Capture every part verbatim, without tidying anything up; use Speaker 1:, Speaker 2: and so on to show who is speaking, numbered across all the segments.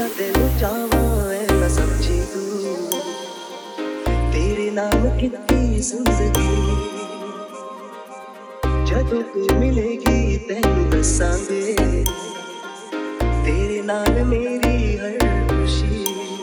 Speaker 1: कितना तेनू चाहवा है ना समझी तू, तेरे नाम कितनी जिंदगी, जदों तू मिलेगी तेनू दसांगे, तेरे नाल मेरी हर खुशी।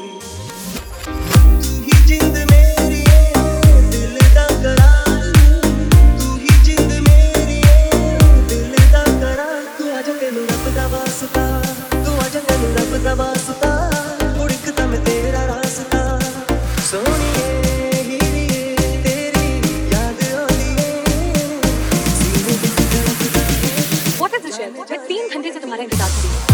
Speaker 1: तू ही जिंद मेरी है दिल दा करार, तू ही जिंद मेरी है दिल दा करार। तू आजा तेनू रब दा वास्ता, तू आजा तेनू रब दा वास्ता, उड़कदा मैं तेरा रास्ता। सोनिए हीरिए तेरी याद आंदी है, सीने विच धड़कदा है।
Speaker 2: What is this shit? मैं तीन घंटे से तुम्हारा इंतजार कर रही हूँ।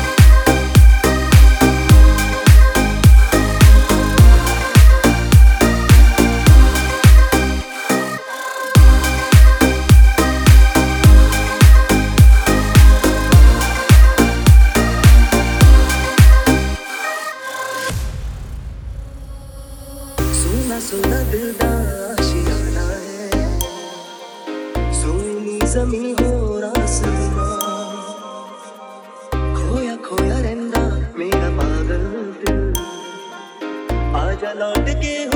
Speaker 1: सोना सोना दिल दा आशियाना है, सोनी ज़मीं हो आसमां, खोया खोया रहिंदा मेरा पागल दिल, आजा लौट के।